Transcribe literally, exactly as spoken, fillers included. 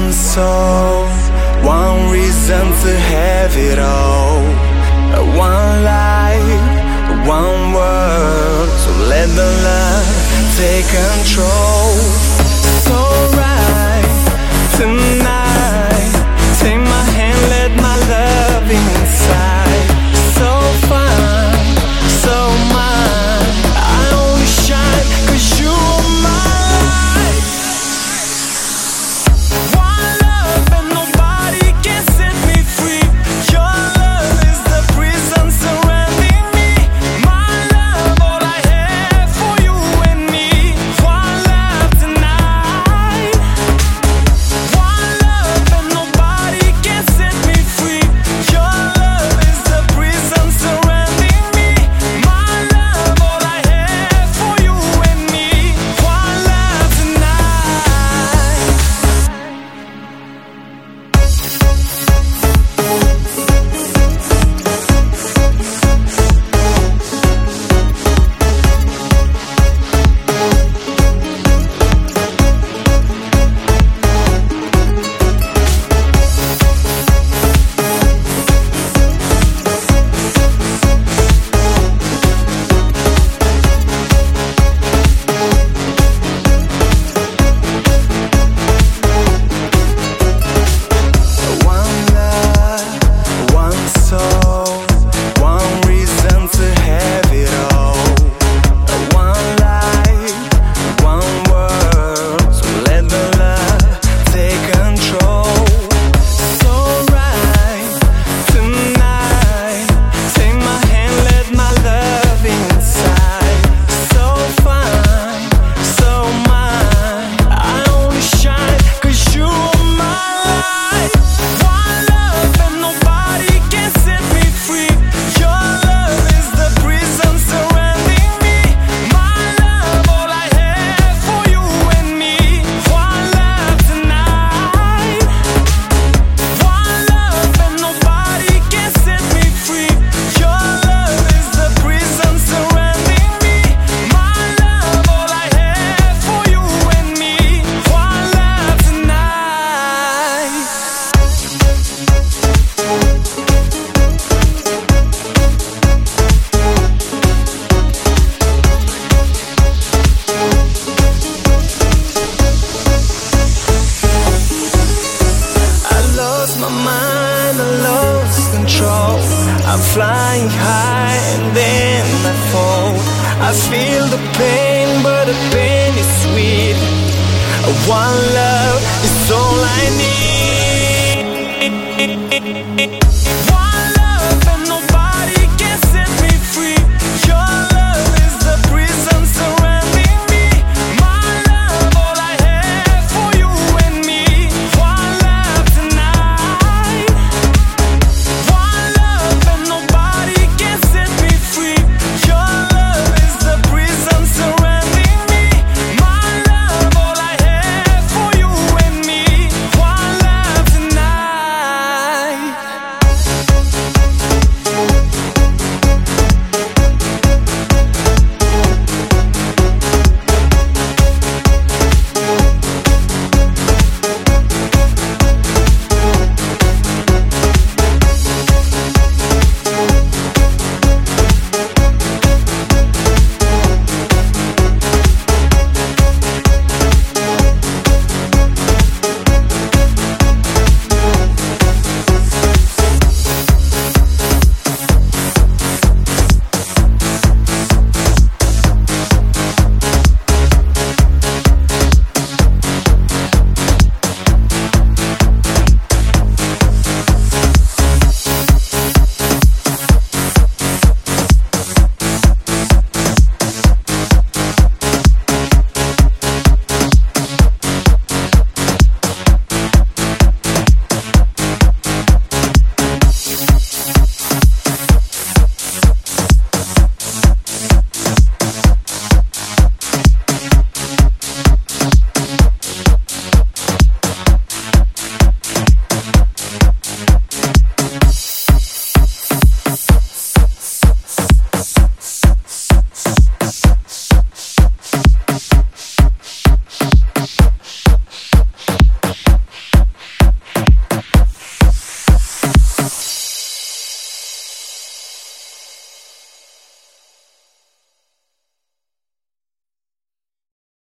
One soul, one reason to have it all. One life, one world, so let the love take control. So right tonight, take my hand, let my love inside. So fine, so mine, I only shine 'cause you are mine. One love and nobody can set me free. Your love is the prison surrounding me. My love, all I have for you and me. One love tonight. One love and nobody can set me free. Your love is the prison surrounding me. My love, all I have for you and me. One love tonight. One love, one soul, one reason to have it all. One life, one world, so let the love take control. So right tonight, take my hand, let my love inside. So fine, so mine, I only shine 'cause you are my light. One love and nobody can set me free. Your love is the prison surrounding me. My love, all I have for you and me. One love tonight. One love and nobody can set me free. Your love is the prison surrounding me. My love, all I have for you and me. One love tonight. I lost my mind, I lost control. I'm flying high and then I fall. I feel the pain, but the pain is sweet. One love is all I need. One